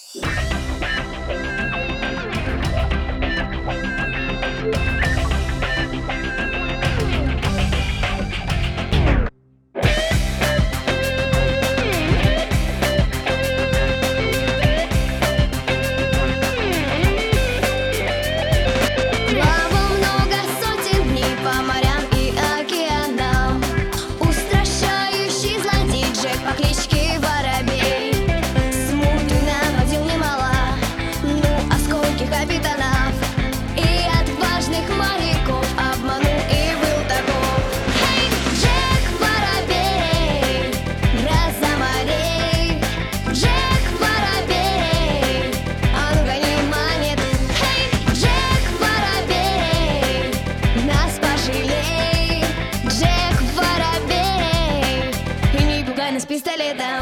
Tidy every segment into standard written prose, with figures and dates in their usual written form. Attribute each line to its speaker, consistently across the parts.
Speaker 1: С пистолетом.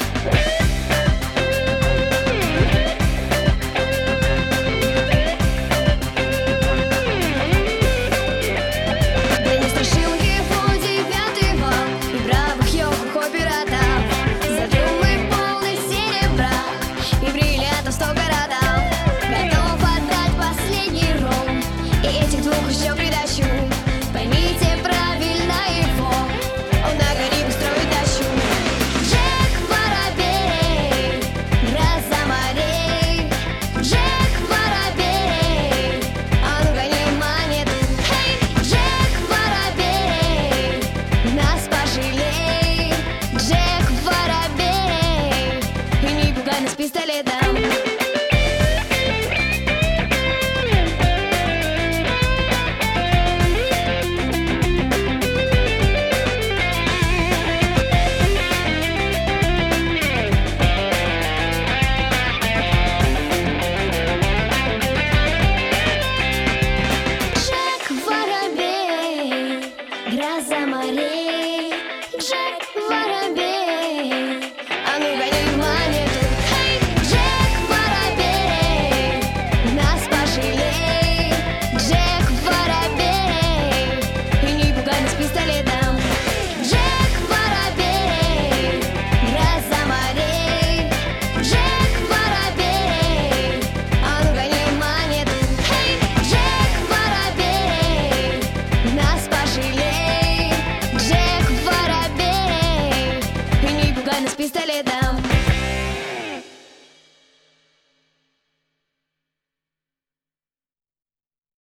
Speaker 1: Да не страшилки Фуди, пятый вал и бравых йохо пиратов. За трюмы полны серебра и бриллиантов 100 городов. Готов отдать последний ром, и этих двух еще притащу. Поймите правильно его, он на горе строит дачу. С пистолетом.